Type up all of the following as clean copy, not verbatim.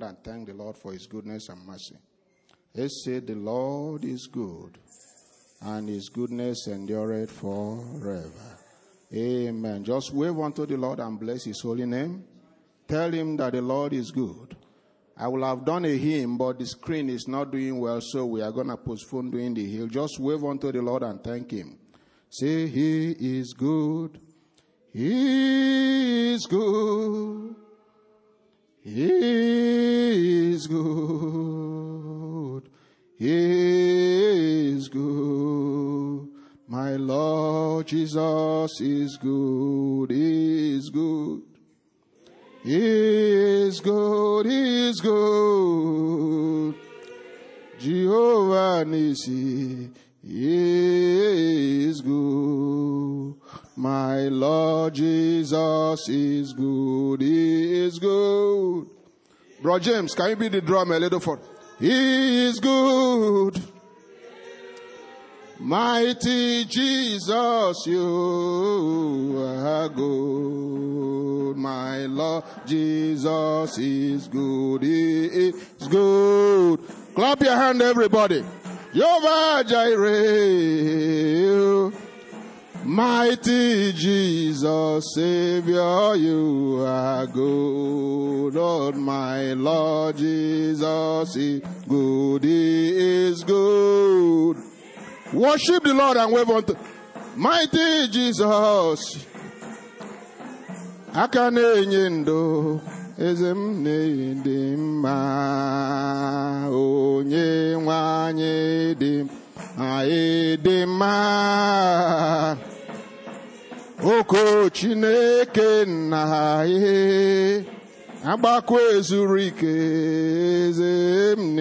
and thank the Lord for his goodness and mercy. Let's say, the Lord is good, and his goodness endureth forever. Amen. Just wave unto the Lord and bless his holy name. Tell him that the Lord is good. I will have done a hymn, but the screen is not doing well, so we are going to postpone doing the hymn. Just wave unto the Lord and thank him. Say, he is good. He is good. He is good. He is good. My Lord Jesus is good. He is good. He is good. He is good. Jehovah Nissi, he is good. My Lord Jesus is good. He is good. Bro James, can you beat the drum a little for? He is good. Mighty Jesus, you are good. My Lord Jesus is good. He is good. Clap your hand, everybody. Jehovah Jireh. Mighty Jesus, Savior, you are good. Lord, my Lord Jesus is good. He is good. Worship the Lord and wave unto mighty Jesus. Akane nyendo ezem nedima onye nwanye dim aedima oko Chineke nna ye agbakwa ezuru ike ezem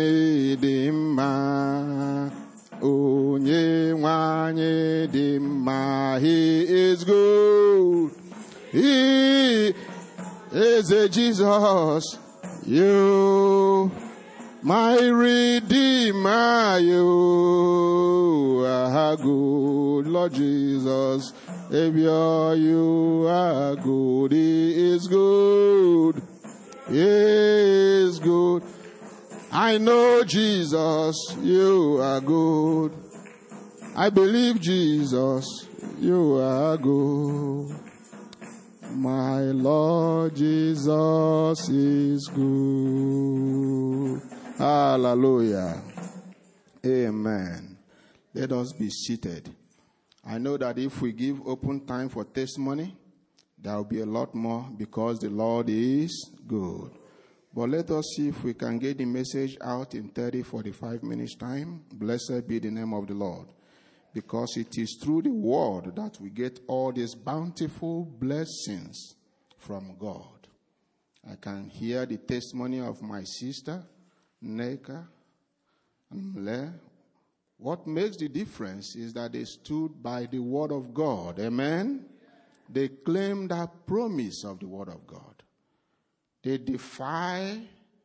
nedima onye nwanye dị mma. He is good. He is a Jesus. You, my Redeemer, you are good. Lord Jesus, Savior, you are good. He is good. He is good. I know Jesus, you are good. I believe Jesus, you are good. My Lord Jesus is good. Hallelujah. Amen. Let us be seated. I know that if we give open time for testimony, there will be a lot more because the Lord is good. But let us see if we can get the message out in 30-45 minutes time. Blessed be the name of the Lord. Because it is through the word that we get all these bountiful blessings from God. I can hear the testimony of my sister, Neka and Mle. What makes the difference is that they stood by the word of God. Amen? They claimed that promise of the word of God. They defy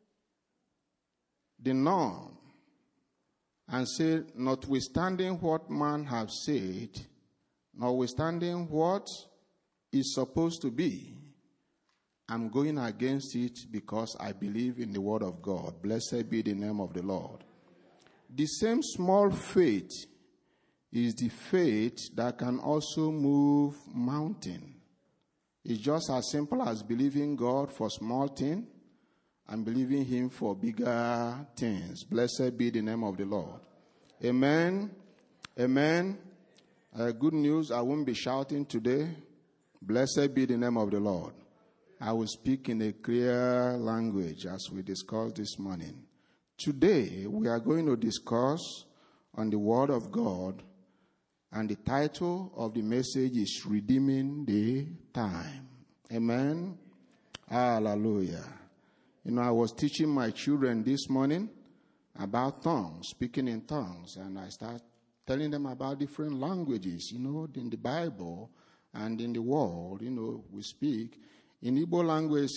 the norm and say, notwithstanding what man have said, notwithstanding what is supposed to be, I'm going against it because I believe in the word of God. Blessed be the name of the Lord. The same small faith is the faith that can also move mountain. It's just as simple as believing God for small things and believing him for bigger things. Blessed be the name of the Lord. Amen. Amen. Good news, I won't be shouting today. Blessed be the name of the Lord. I will speak in a clear language as we discussed this morning. Today, we are going to discuss on the Word of God, and the title of the message is Redeeming the Time. Amen. Hallelujah. You know, I was teaching my children this morning about tongues, speaking in tongues, and I started telling them about different languages, you know, in the Bible and in the world, you know, we speak. In Igbo language,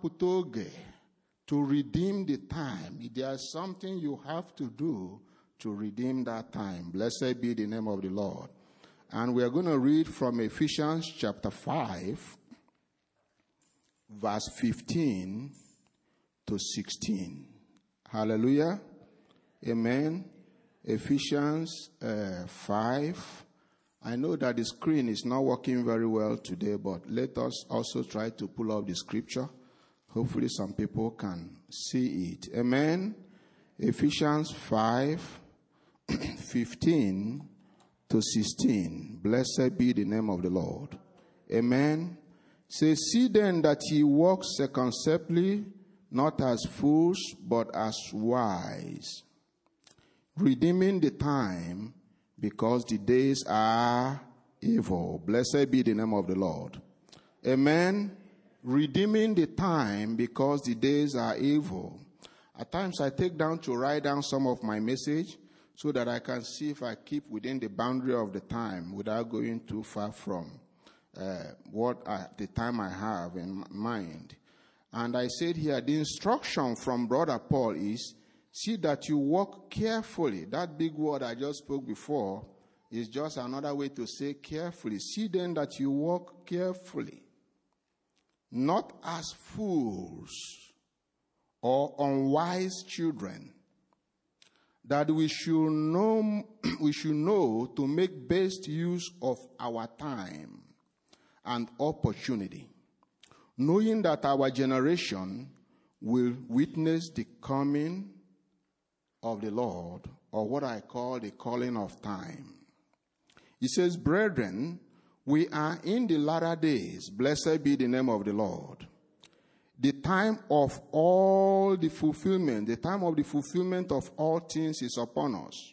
to redeem the time. There's something you have to do to redeem that time. Blessed be the name of the Lord. And we are going to read from Ephesians chapter 5, verse 15 to 16. Hallelujah. Amen. Ephesians 5. I know that the screen is not working very well today, but let us also try to pull up the scripture. Hopefully some people can see it. Amen. Ephesians 5, 15 to 16. Blessed be the name of the Lord. Amen. Say, see then that ye walk circumspectly, not as fools, but as wise, redeeming the time, because the days are evil. Blessed be the name of the Lord. Amen. Redeeming the time, because the days are evil. At times I take down to write down some of my message so that I can see if I keep within the boundary of the time without going too far from the time I have in mind. And I said here, the instruction from Brother Paul is, see that you walk carefully. That big word I just spoke before is just another way to say carefully. See then that you walk carefully, not as fools or unwise children, that we should know to make best use of our time and opportunity, knowing that our generation will witness the coming of the Lord, or what I call the calling of time. He says, brethren, we are in the latter days. Blessed be the name of the Lord. The time of all the fulfillment, the time of the fulfillment of all things is upon us.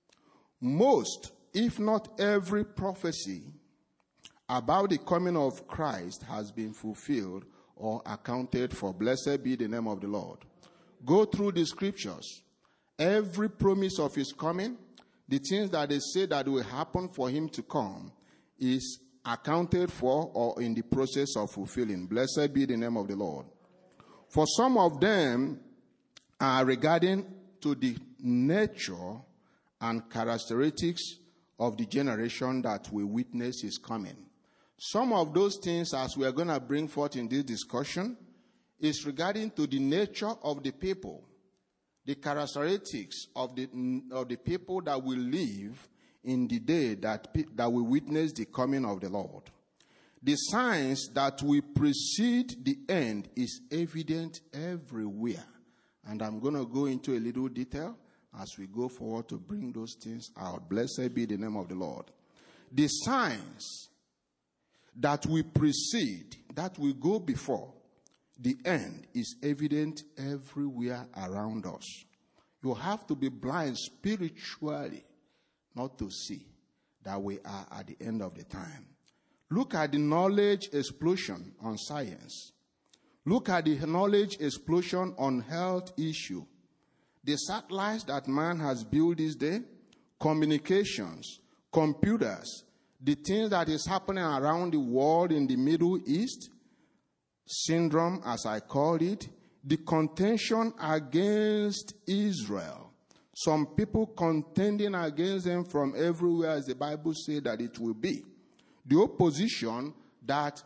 Most, if not every prophecy about the coming of Christ has been fulfilled or accounted for. Blessed be the name of the Lord. Go through the scriptures. Every promise of his coming, the things that they say that will happen for him to come, is accounted for or in the process of fulfilling. Blessed be the name of the Lord. For some of them are regarding to the nature and characteristics of the generation that will witness his coming. Some of those things, as we are going to bring forth in this discussion, is regarding to the nature of the people, the characteristics of the people that will live in the day that will witness the coming of the Lord. The signs that will precede the end is evident everywhere. And I'm going to go into a little detail as we go forward to bring those things out. Blessed be the name of the Lord. The signs that will precede, that will go before the end, is evident everywhere around us. You have to be blind spiritually not to see that we are at the end of the time. Look at the knowledge explosion on science. Look at the knowledge explosion on health issue. The satellites that man has built this day, communications, computers, the things that is happening around the world in the Middle East, syndrome as I call it, the contention against Israel. Some people contending against them from everywhere, as the Bible says that it will be. The opposition that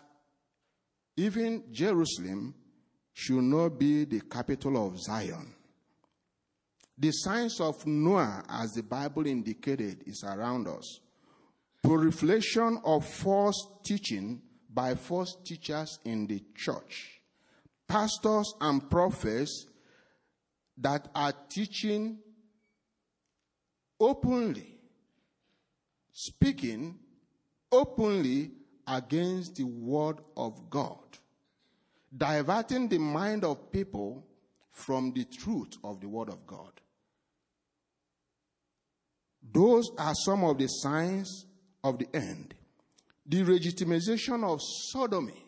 even Jerusalem should not be the capital of Zion. The signs of Noah, as the Bible indicated, is around us. Proliferation of false teaching by false teachers in the church. Pastors and prophets that are teaching openly, speaking openly against the word of God, diverting the mind of people from the truth of the word of God. Those are some of the signs of the end. The legitimization of sodomy,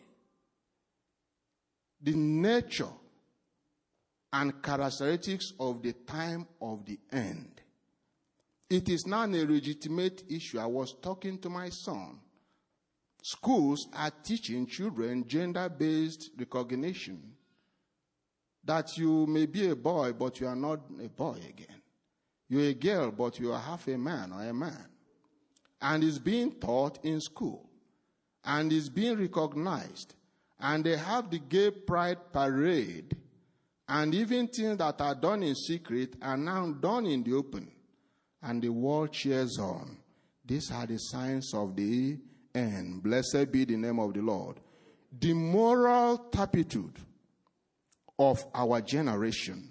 the nature and characteristics of the time of the end. It is not a legitimate issue. I was talking to my son. Schools are teaching children gender-based recognition. That you may be a boy, but you are not a boy again. You're a girl, but you are half a man or a man. And it's being taught in school. And it's being recognized. And they have the gay pride parade And even things that are done in secret are now done in the open. And the world cheers on. These are the signs of the end. Blessed be the name of the Lord. The moral turpitude of our generation.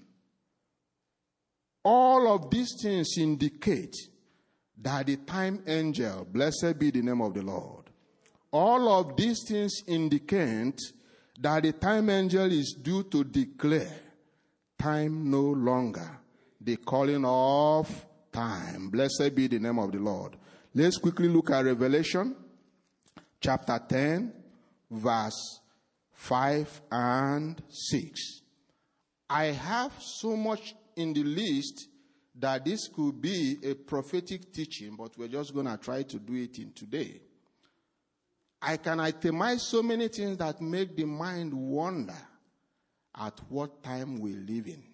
All of these things indicate that the time angel, blessed be the name of the Lord. All of these things indicate that the time angel is due to declare time no longer, the calling of time. Blessed be the name of the Lord. Let's quickly look at Revelation chapter 10, verse 5 and 6. I have so much in the list that this could be a prophetic teaching, but we're just going to try to do it in today. I can itemize so many things that make the mind wonder at what time we live in.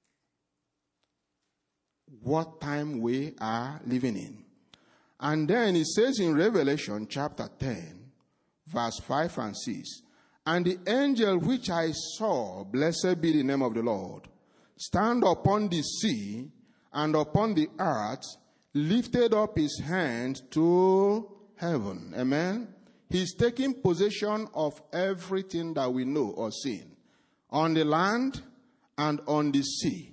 What time we are living in. And then it says in Revelation chapter 10, verse 5 and 6, and the angel which I saw, blessed be the name of the Lord, stand upon the sea and upon the earth, lifted up his hand to heaven. Amen. He's taking possession of everything that we know or seen. On the land and on the sea.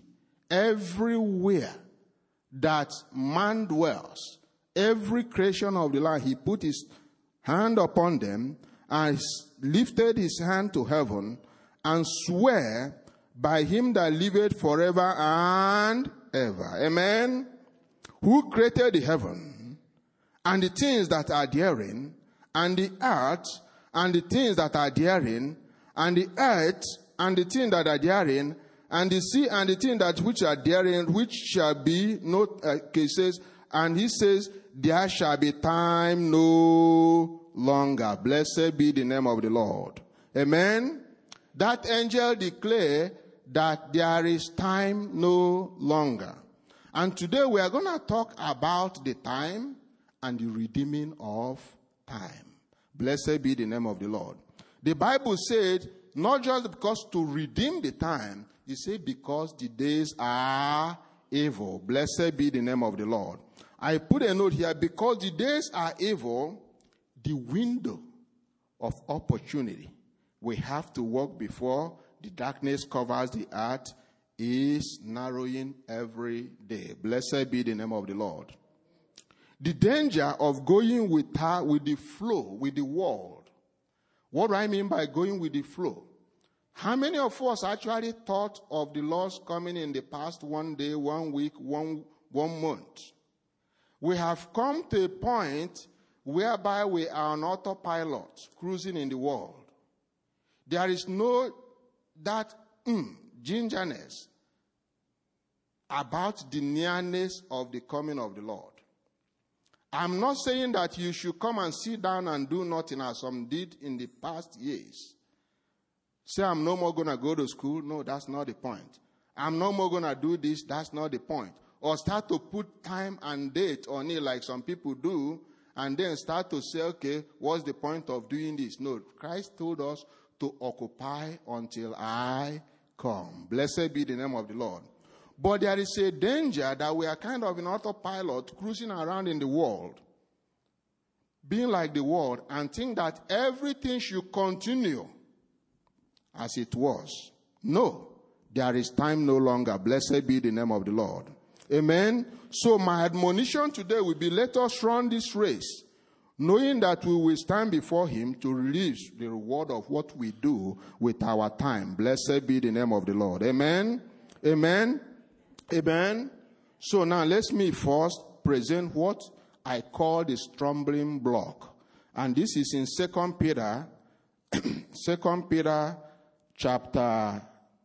Everywhere that man dwells. Every creation of the land, he put his hand upon them and lifted his hand to heaven and swear by him that liveth forever and ever. Amen. Who created the heaven and the things that are therein, and the earth, and the things that are therein, and the earth, and the things that are therein, and the sea, and the things that which are therein, which shall be no cases. And he says, there shall be time no longer. Blessed be the name of the Lord. Amen. That angel declared that there is time no longer. And today we are going to talk about the time and the redeeming of time. Blessed be the name of the Lord. The Bible said, not just because to redeem the time, it said because the days are evil. Blessed be the name of the Lord. I put a note here, because the days are evil, the window of opportunity we have to walk before the darkness covers the earth is narrowing every day. Blessed be the name of the Lord. The danger of going with the flow, with the world. What do I mean by going with the flow? How many of us actually thought of the Lord's coming in the past 1 day, 1 week, one month? We have come to a point whereby we are on autopilot, cruising in the world. There is no that gingerness about the nearness of the coming of the Lord. I'm not saying that you should come and sit down and do nothing as some did in the past years. Say, I'm no more going to go to school. No, that's not the point. I'm no more going to do this. That's not the point. Or start to put time and date on it like some people do, and then start to say, okay, what's the point of doing this? No, Christ told us to occupy until I come. Blessed be the name of the Lord. But there is a danger that we are kind of in autopilot, cruising around in the world, being like the world, and think that everything should continue as it was. No, there is time no longer. Blessed be the name of the Lord. Amen. So my admonition today will be, let us run this race, knowing that we will stand before him to release the reward of what we do with our time. Blessed be the name of the Lord. Amen. Amen. Amen. So now let me first present what I call the stumbling block. And this is in 2 Peter, 2 Peter chapter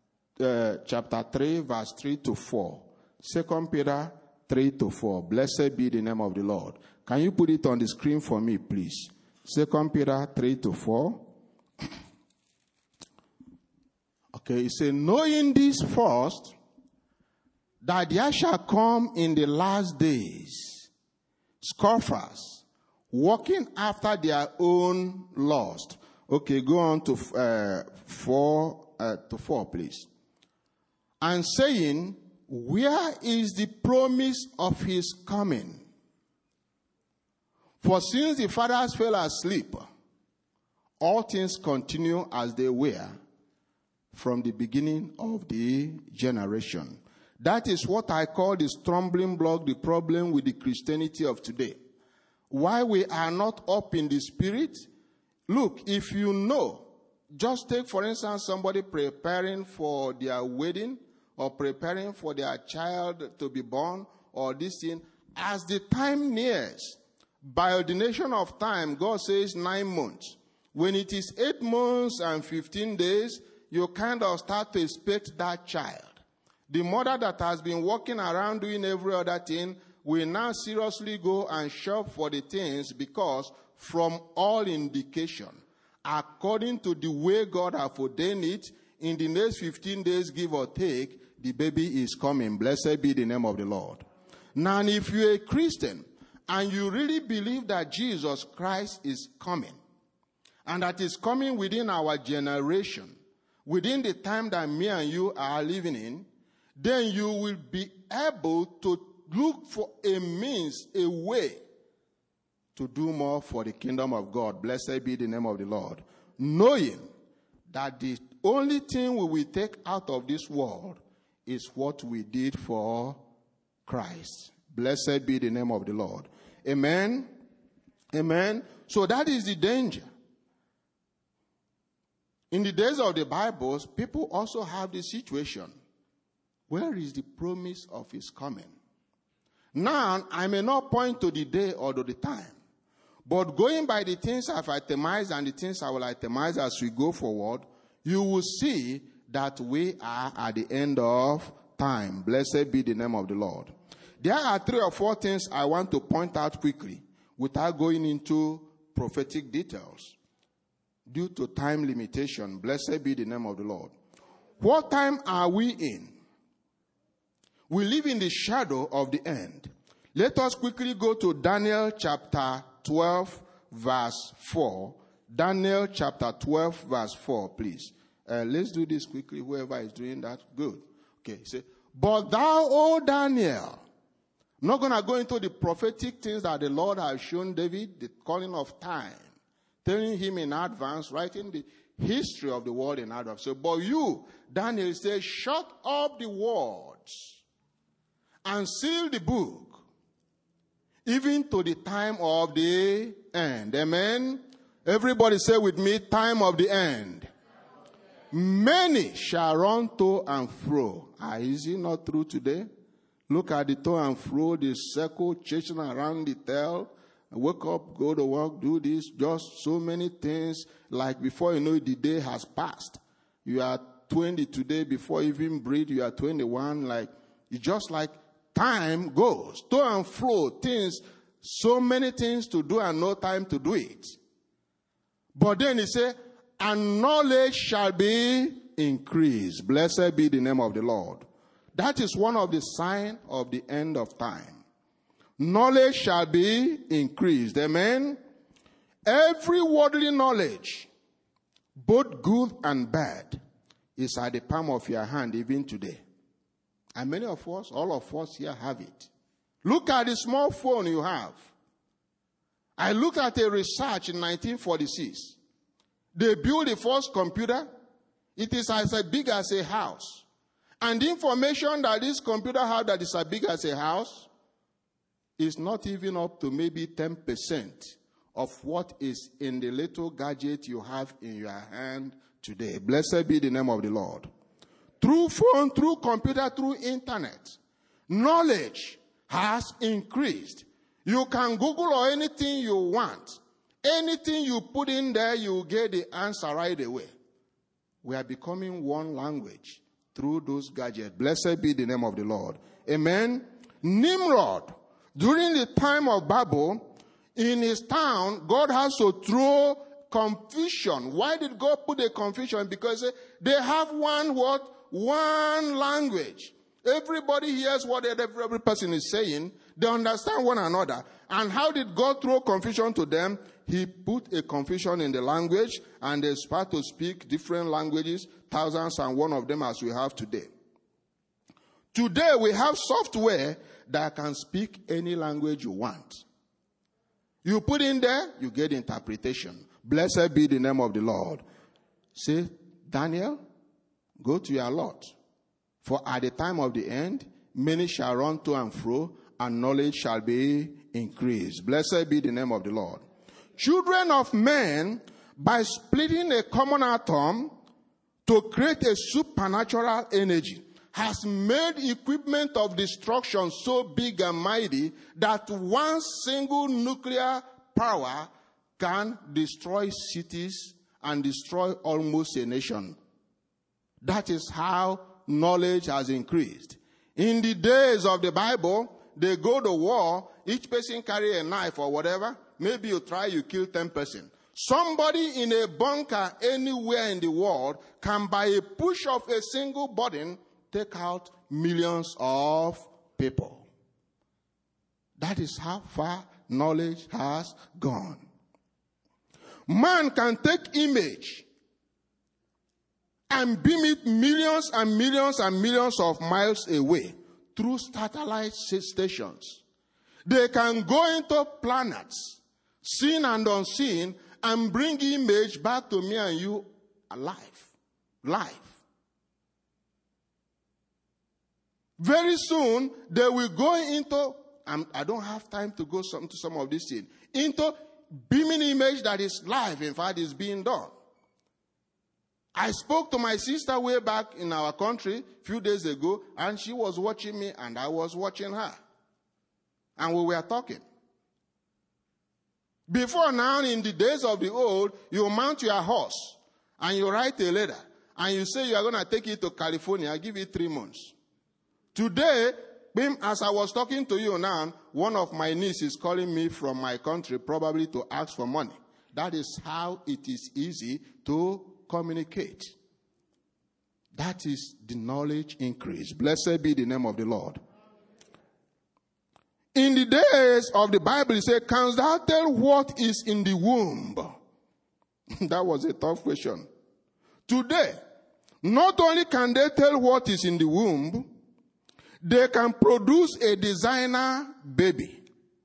3, verse 3 to 4. 2 Peter 3 to 4. Blessed be the name of the Lord. Can you put it on the screen for me, please? 2 Peter 3 to 4. Okay, it says, knowing this first, that there shall come in the last days scoffers, walking after their own lust. Okay, go on to 4, please. and saying, where is the promise of his coming? For since the fathers fell asleep, all things continue as they were from the beginning of the generation. That is what I call the stumbling block, the problem with the Christianity of today. Why we are not up in the spirit? Look, if you know, just take for instance somebody preparing for their wedding or preparing for their child to be born or this thing. As the time nears, by ordination of time, God says 9 months. When it is 8 months and 15 days, you kind of start to expect that child. The mother that has been walking around doing every other thing will now seriously go and shop for the things, because from all indication, according to the way God has ordained it, in the next 15 days, give or take, the baby is coming. Blessed be the name of the Lord. Now, if you're a Christian and you really believe that Jesus Christ is coming, and that is coming within our generation, within the time that me and you are living in, then you will be able to look for a means, a way to do more for the kingdom of God. Blessed be the name of the Lord. Knowing that the only thing we will take out of this world is what we did for Christ. Blessed be the name of the Lord. Amen. Amen. So that is the danger. In the days of the Bible, people also have this situation. Where is the promise of his coming? Now, I may not point to the day or to the time, but going by the things I've itemized and the things I will itemize as we go forward, you will see that we are at the end of time. Blessed be the name of the Lord. There are 3 or 4 things I want to point out quickly without going into prophetic details due to time limitation. Blessed be the name of the Lord. What time are we in? We live in the shadow of the end. Let us quickly go to Daniel chapter 12, verse 4. Daniel chapter 12, verse 4, please. Let's do this quickly. Whoever is doing that, good. Okay, say, but thou, O Daniel, I'm not going to go into the prophetic things that the Lord has shown David, the calling of time, telling him in advance, writing the history of the world in advance. So, but you, Daniel, says, shut up the words and seal the book, even to the time of the end. Amen. Everybody say with me, time of the end. Many shall run to and fro. Is it not true today? Look at the to and fro, the circle, chasing around the tail. Wake up, go to work, do this. Just so many things. Like before you know it, the day has passed. You are 20 today. Before you even breathe, you are 21. Like, it's just like time goes. To and fro, things, so many things to do and no time to do it. But then he said, and knowledge shall be increased. Blessed be the name of the Lord. That is one of the signs of the end of time. Knowledge shall be increased. Amen. Every worldly knowledge, both good and bad, is at the palm of your hand even today. And many of us, all of us here have it. Look at the small phone you have. I looked at a research in 1946. They built the first computer. It is as big as a house. And the information that this computer has that is as big as a house is not even up to maybe 10% of what is in the little gadget you have in your hand today. Blessed be the name of the Lord. Through phone, through computer, through internet, knowledge has increased. You can Google or anything you want. Anything you put in there, you get the answer right away. We are becoming one language through those gadgets. Blessed be the name of the Lord. Amen. Nimrod, during the time of Babel, in his town, God has to throw confusion. Why did God put a confusion? Because they have one word, one language. Everybody hears what every person is saying. They understand one another. And how did God throw confusion to them? He put a confusion in the language, and they start to speak different languages, thousands and one of them as we have today. Today we have software that can speak any language you want. You put in there, you get interpretation. Blessed be the name of the Lord. Say, Daniel, go to your lot. For at the time of the end, many shall run to and fro, and knowledge shall be increased. Blessed be the name of the Lord. Children of men, by splitting a common atom to create a supernatural energy, has made equipment of destruction so big and mighty that one single nuclear power can destroy cities and destroy almost a nation. That is how knowledge has increased. In the days of the Bible, they go to war, each person carry a knife or whatever. Maybe you kill 10 persons. Somebody in a bunker anywhere in the world can, by a push of a single button, take out millions of people. That is how far knowledge has gone. Man can take image and beam it millions and millions and millions of miles away through satellite stations. They can go into planets, seen and unseen, and bring image back to me and you alive. Live. Very soon, they will go into, I don't have time to go into some of these things, into beaming image that is live. In fact, is being done. I spoke to my sister way back in our country a few days ago, and she was watching me, and I was watching her. And we were talking. Before now, in the days of the old, you mount your horse, and you write a letter, and you say you are going to take it to California. I give it 3 months. Today, as I was talking to you now, one of my nieces is calling me from my country, probably to ask for money. That is how it is easy to communicate. That is the knowledge increase. Blessed be the name of the Lord. In the days of the Bible, it says, "Canst thou tell what is in the womb?" That was a tough question. Today, not only can they tell what is in the womb, they can produce a designer baby.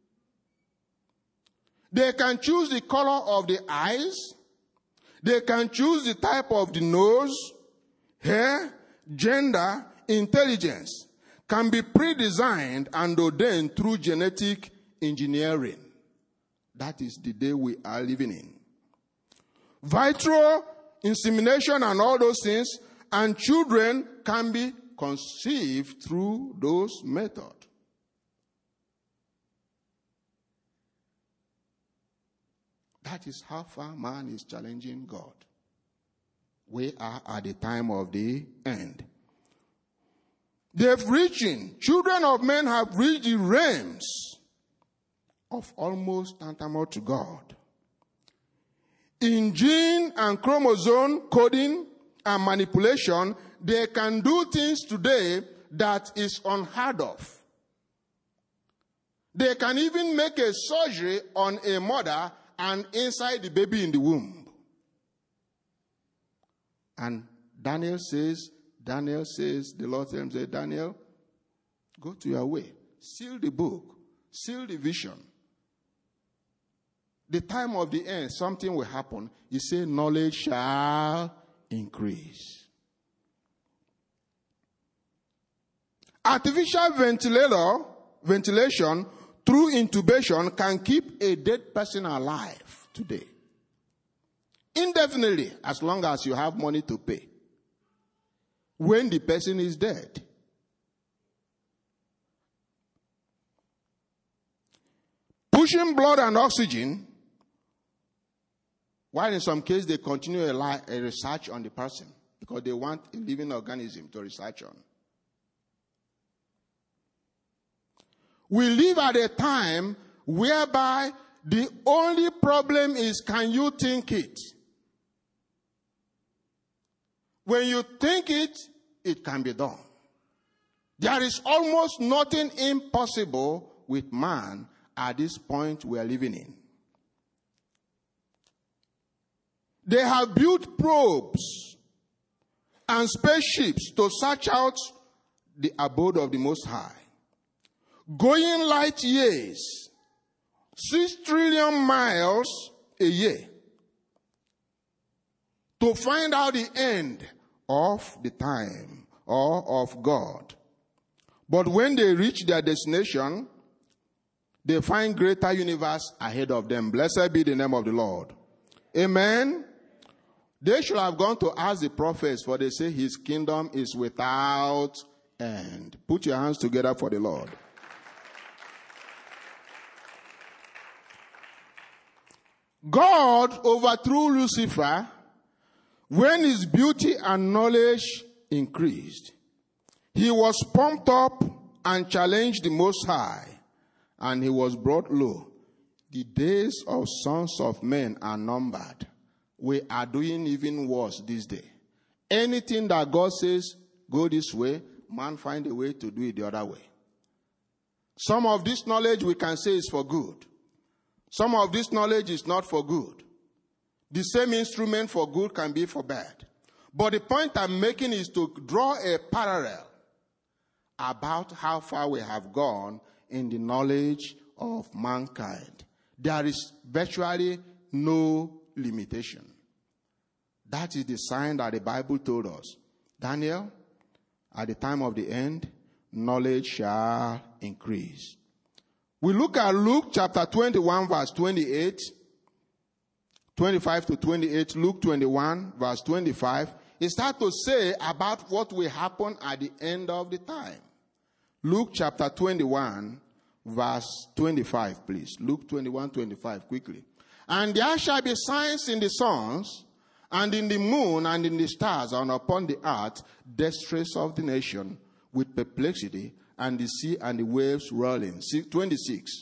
They can choose the color of the eyes. They can choose the type of the nose, hair, gender, intelligence. Can be pre-designed and ordained through genetic engineering. That is the day we are living in. Vitro, insemination and all those things, and children can be conceived through those methods. That is how far man is challenging God. We are at the time of the end. Children of men have reached the realms of almost tantamount to God. In gene and chromosome coding and manipulation, they can do things today that is unheard of. They can even make a surgery on a mother and inside the baby in the womb. And Daniel says, the Lord tells him, Daniel, go to your way. Seal the book. Seal the vision. The time of the end, something will happen. He said, knowledge shall increase. Artificial ventilation through intubation can keep a dead person alive today. Indefinitely, as long as you have money to pay. When the person is dead. Pushing blood and oxygen, while in some cases they continue a research on the person because they want a living organism to research on. We live at a time whereby the only problem is, can you think it? When you think it, it can be done. There is almost nothing impossible with man at this point we are living in. They have built probes and spaceships to search out the abode of the Most High, going light years, 6 trillion miles a year, to find out the end of the time or of God. But when they reach their destination, they find greater universe ahead of them. Blessed be the name of the Lord. Amen. They should have gone to ask the prophets, for they say his kingdom is without end. Put your hands together for the Lord. God overthrew Lucifer when his beauty and knowledge increased. He was pumped up and challenged the Most High, and he was brought low. The days of sons of men are numbered. We are doing even worse this day. Anything that God says, go this way, man find a way to do it the other way. Some of this knowledge we can say is for good. Some of this knowledge is not for good. The same instrument for good can be for bad. But the point I'm making is to draw a parallel about how far we have gone in the knowledge of mankind. There is virtually no limitation. That is the sign that the Bible told us. Daniel, at the time of the end, knowledge shall increase. We look at Luke chapter 21 verse 28, 25 to 28, Luke 21 verse 25. It starts to say about what will happen at the end of the time. Luke chapter 21 verse 25, please. Luke 21, 25, quickly. And there shall be signs in the suns, and in the moon, and in the stars, and upon the earth, distress of the nation, with perplexity, and the sea and the waves rolling. 26.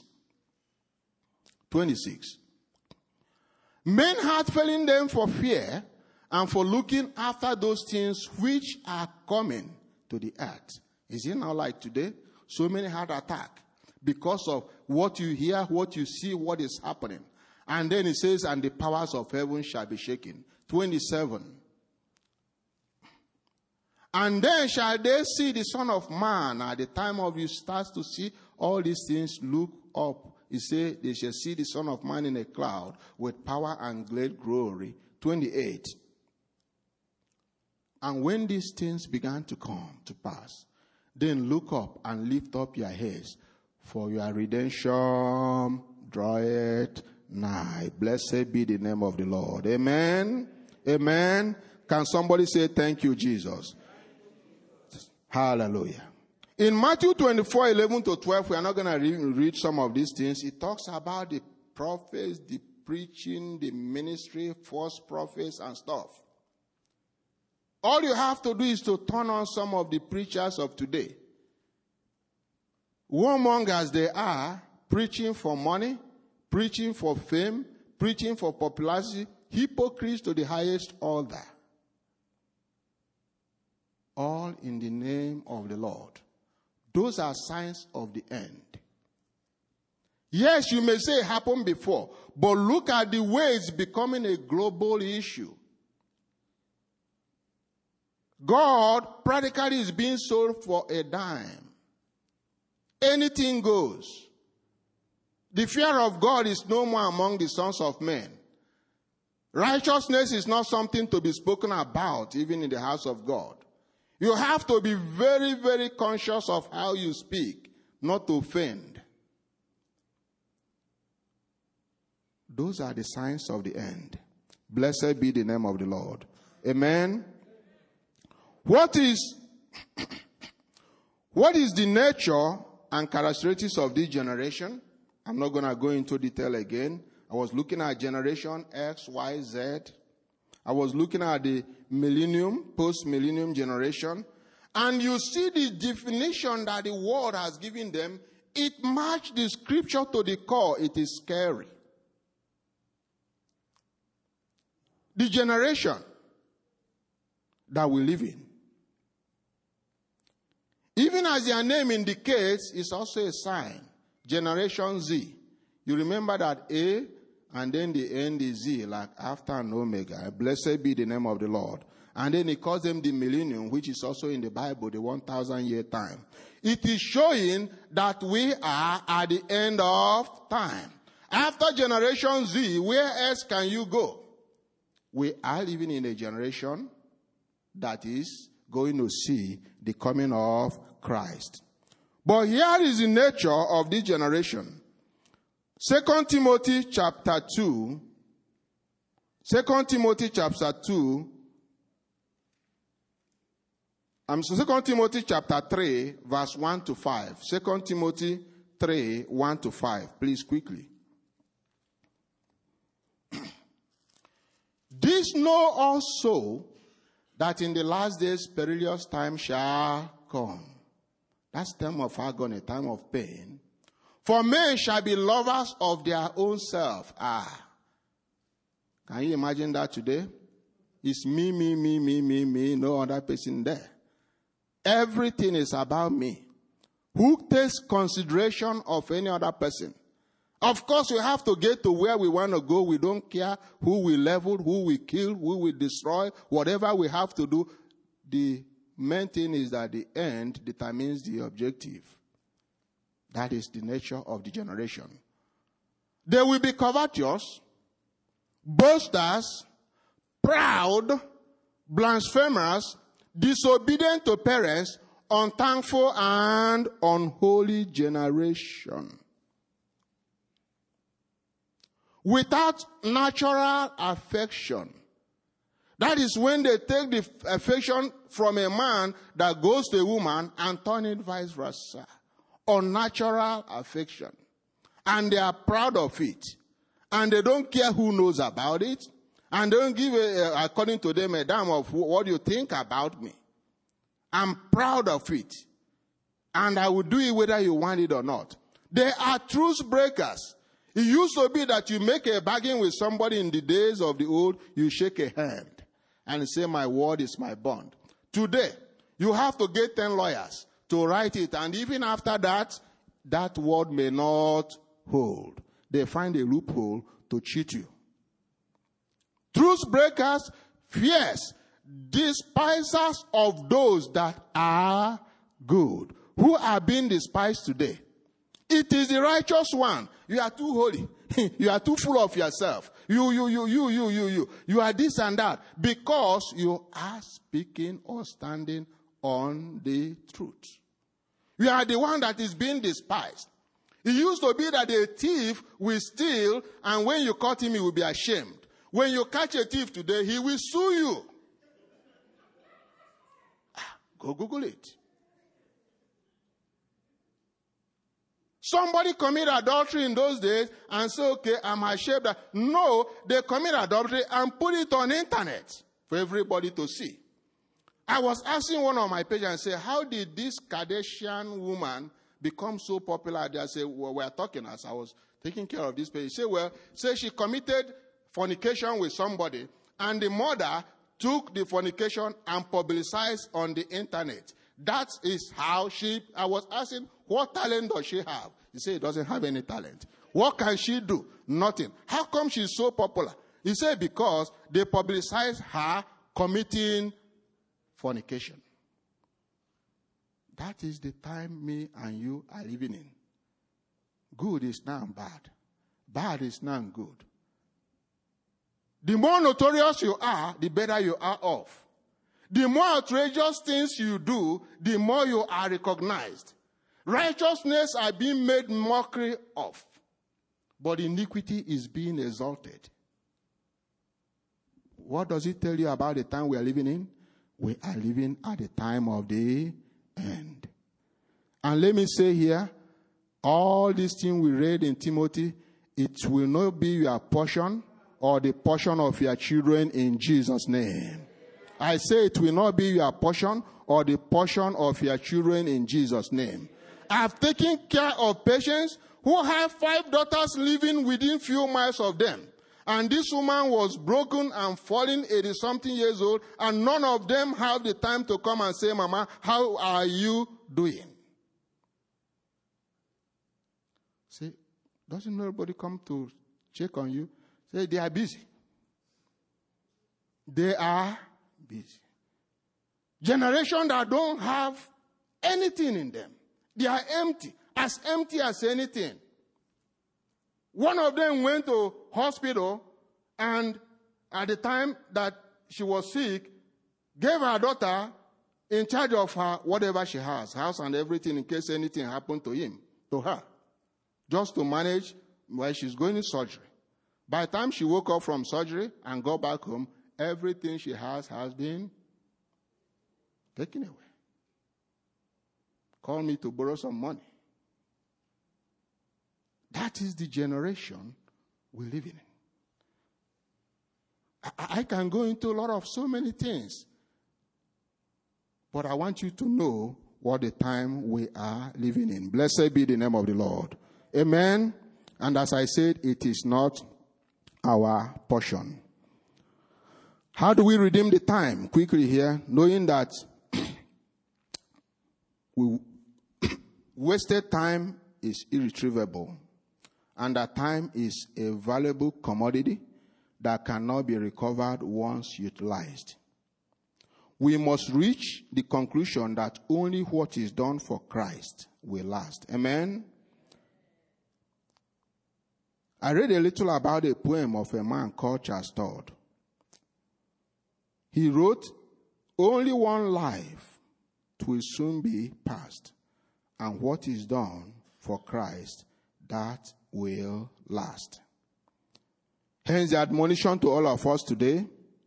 Men heart failing them for fear, and for looking after those things which are coming to the earth. Is it not like today? So many heart attack because of what you hear, what you see, what is happening. And then it says, and the powers of heaven shall be shaken. 27. And then shall they see the Son of Man. At the time of you start to see all these things, look up. He said, they shall see the Son of Man in a cloud with power and great glory. 28. And when these things began to come to pass, then look up and lift up your heads, for your redemption draweth nigh. Blessed be the name of the Lord. Amen. Amen. Can somebody say thank you, Jesus? Hallelujah. In Matthew 24, 11 to 12, we are not going to read some of these things. It talks about the prophets, the preaching, the ministry, false prophets and stuff. All you have to do is to turn on some of the preachers of today. Warmongers they are, preaching for money, preaching for fame, preaching for popularity, hypocrites to the highest order. All in the name of the Lord. Those are signs of the end. Yes, you may say it happened before, but look at the way it's becoming a global issue. God practically is being sold for a dime. Anything goes. The fear of God is no more among the sons of men. Righteousness is not something to be spoken about, even in the house of God. You have to be very, very conscious of how you speak, not to offend. Those are the signs of the end. Blessed be the name of the Lord. Amen. What is the nature and characteristics of this generation? I'm not going to go into detail again. I was looking at generation X, Y, Z. I was looking at the millennium, post-millennium generation. And you see the definition that the world has given them. It matched the scripture to the core. It is scary. The generation that we live in. Even as their name indicates, it's also a sign. Generation Z. You remember that A and then the end is Z, like Alpha and Omega. Blessed be the name of the Lord. And then he calls them the millennium, which is also in the Bible, the 1,000-year time. It is showing that we are at the end of time. After Generation Z, where else can you go? We are living in a generation that is going to see the coming of Christ. But here is the nature of this generation. 2 Timothy chapter 2. 2 Timothy chapter 2. 2 Timothy chapter 3, verse 1 to 5. 2 Timothy 3, 1 to 5. Please quickly. This know also that in the last days perilous time shall come. That's time of agony, time of pain. For men shall be lovers of their own self. Can you imagine that today? It's me, no other person there. Everything is about me. Who takes consideration of any other person? Of course, we have to get to where we want to go. We don't care who we level, who we kill, who we destroy, whatever we have to do. The main thing is that the end determines the objective. That is the nature of the generation. They will be covetous, boasters, proud, blasphemers, disobedient to parents, unthankful and unholy generation. Without natural affection. That is when they take the affection from a man that goes to a woman and turn it vice versa. Unnatural affection. And they are proud of it. And they don't care who knows about it. And they don't give, according to them, a damn of what you think about me. I'm proud of it. And I will do it whether you want it or not. They are truce breakers. It used to be that you make a bargain with somebody in the days of the old, you shake a hand and say, my word is my bond. Today, you have to get 10 lawyers to write it, and even after that, that word may not hold. They find a loophole to cheat you. Truce breakers, fierce, despisers of those that are good. Who are being despised today? It is the righteous one. You are too holy. You are too full of yourself. You are this and that. Because you are speaking or standing on the truth. You are the one that is being despised. It used to be that a thief will steal, and when you caught him, he will be ashamed. When you catch a thief today, he will sue you. Go Google it. Somebody commit adultery in those days and say, okay, I'm ashamed. No, they commit adultery and put it on the internet for everybody to see. I was asking one of my patients, say, how did this Kardashian woman become so popular? They said, well, we're talking as I was taking care of this patient. Say she committed fornication with somebody, and the mother took the fornication and publicized on the internet. That is how I was asking, what talent does she have? He said, he doesn't have any talent. What can she do? Nothing. How come she's so popular? He said, because they publicized her committing fornication. That is the time me and you are living in. Good is now bad. Bad is now good. The more notorious you are, the better you are off. The more outrageous things you do, the more you are recognized. Righteousness are being made mockery of, but iniquity is being exalted. What does it tell you about the time we are living in? We are living at the time of the end. And let me say here, all these things we read in Timothy, it will not be your portion or the portion of your children in Jesus' name. I say it will not be your portion or the portion of your children in Jesus' name. I've taken care of patients who have 5 daughters living within few miles of them. And this woman was broken and fallen 80-something years old, and none of them have the time to come and say, Mama, how are you doing? See, doesn't nobody come to check on you? Say, they are busy. They are busy. Generation that don't have anything in them. They are empty as anything. One of them went to hospital, and at the time that she was sick, gave her daughter in charge of her whatever she has, house and everything, in case anything happened to her, just to manage while she's going to surgery. By the time she woke up from surgery and got back home, everything she has been taken away. Call me to borrow some money. That is the generation we live in. I can go into a lot of so many things, but I want you to know what the time we are living in. Blessed be the name of the Lord. Amen. And as I said, it is not our portion. How do we redeem the time? Quickly here, knowing that wasted time is irretrievable, and that time is a valuable commodity that cannot be recovered once utilized. We must reach the conclusion that only what is done for Christ will last. Amen? I read a little about a poem of a man called Charles Todd. He wrote, "Only one life will soon be past, and what is done for Christ, that will last." Hence the admonition to all of us today: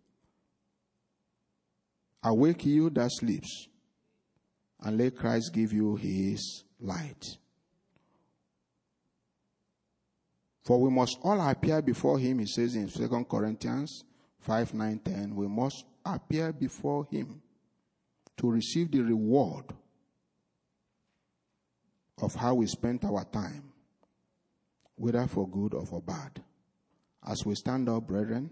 awake you that sleeps, and let Christ give you his light. For we must all appear before him, he says in 2 Corinthians 5, 9, 10. We must appear before him to receive the reward of how we spent our time, whether for good or for bad. As we stand up, brethren,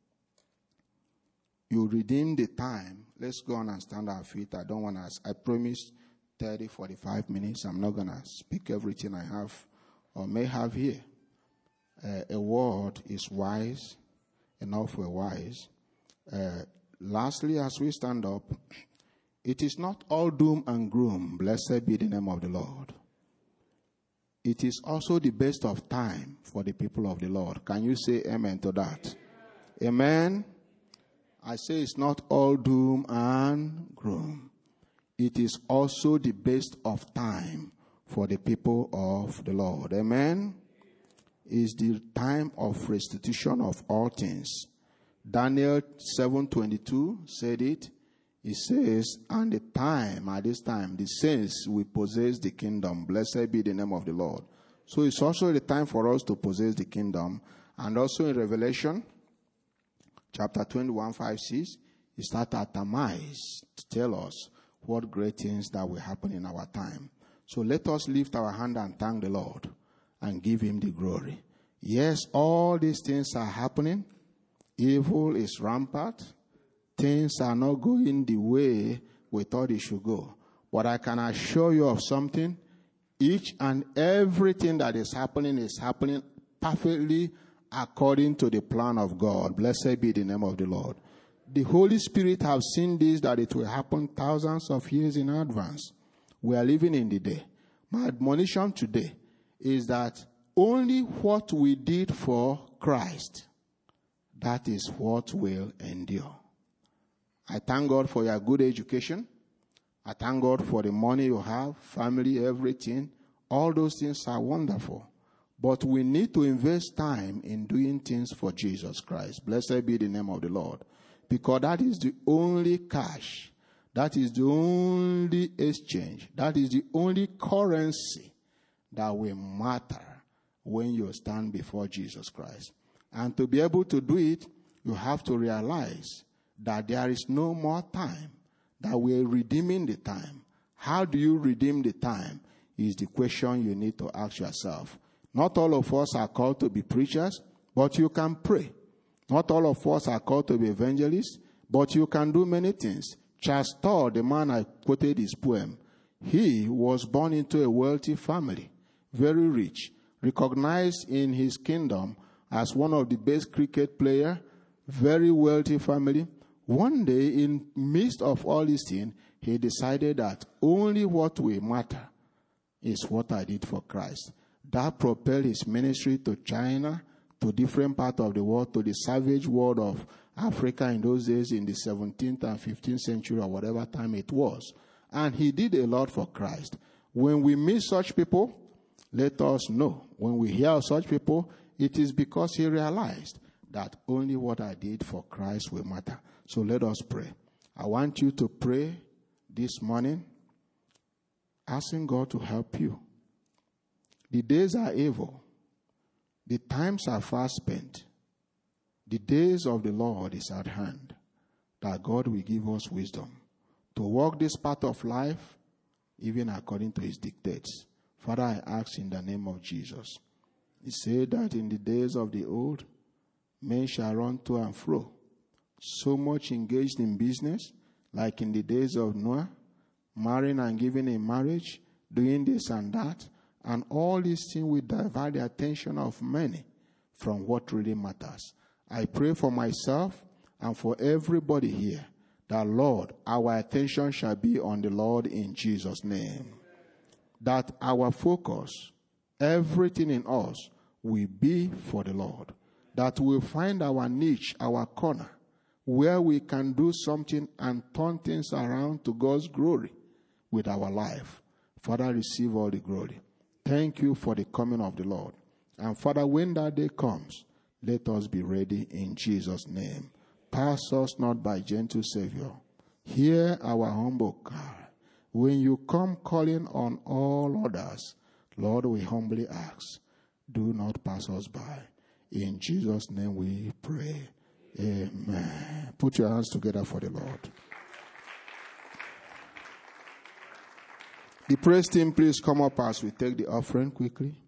you redeem the time. Let's go on and stand our feet. I promised 30, 45 minutes. I'm not going to speak everything I have or may have here. A word is wise enough for wise. Lastly, as we stand up, it is not all doom and gloom. Blessed be the name of the Lord. It is also the best of time for the people of the Lord. Can you say amen to that? Amen. I say it's not all doom and gloom. It is also the best of time for the people of the Lord. Amen. Is the time of restitution of all things. Daniel 7:22 said it. It says, and at this time, the saints will possess the kingdom. Blessed be the name of the Lord. So it's also the time for us to possess the kingdom. And also in Revelation, chapter 21, 5, 6, it starts at Tamiz to tell us what great things that will happen in our time. So let us lift our hand and thank the Lord and give him the glory. Yes, all these things are happening. Evil is rampant. Things are not going the way we thought it should go. But I can assure you of something. Each and everything that is happening perfectly according to the plan of God. Blessed be the name of the Lord. The Holy Spirit has seen this, that it will happen thousands of years in advance. We are living in the day. My admonition today is that only what we did for Christ, that is what will endure. I thank God for your good education. I thank God for the money you have, family, everything. All those things are wonderful. But we need to invest time in doing things for Jesus Christ. Blessed be the name of the Lord. Because that is the only cash. That is the only exchange. That is the only currency that will matter when you stand before Jesus Christ. And to be able to do it, you have to realize that there is no more time, that we are redeeming the time. How do you redeem the time is the question you need to ask yourself. Not all of us are called to be preachers, but you can pray. Not all of us are called to be evangelists, but you can do many things. Charles Todd, the man I quoted his poem, he was born into a wealthy family, very rich, recognized in his kingdom as one of the best cricket players, very wealthy family. One day, in midst of all these things, he decided that only what will matter is what I did for Christ. That propelled his ministry to China, to different parts of the world, to the savage world of Africa in those days, in the 17th and 15th century or whatever time it was. And he did a lot for Christ. When we meet such people, let us know. When we hear of such people, it is because he realized that only what I did for Christ will matter. So let us pray. I want you to pray this morning, asking God to help you. The days are evil. The times are fast spent. The days of the Lord is at hand. That God will give us wisdom to walk this path of life, even according to his dictates. Father, I ask in the name of Jesus. He said that in the days of the old, men shall run to and fro, so much engaged in business, like in the days of Noah, marrying and giving in marriage, doing this and that, and all these things will divert the attention of many from what really matters. I pray for myself and for everybody here that, Lord, our attention shall be on the Lord in Jesus' name. That our focus, everything in us, will be for the Lord. That we'll find our niche, our corner, where we can do something and turn things around to God's glory with our life. Father, receive all the glory. Thank you for the coming of the Lord. And Father, when that day comes, let us be ready in Jesus' name. Pass us not by, gentle Savior. Hear our humble cry. When you come calling on all others, Lord, we humbly ask, do not pass us by. In Jesus' name we pray. Amen. Put your hands together for the Lord. The praise team, please come up as we take the offering quickly.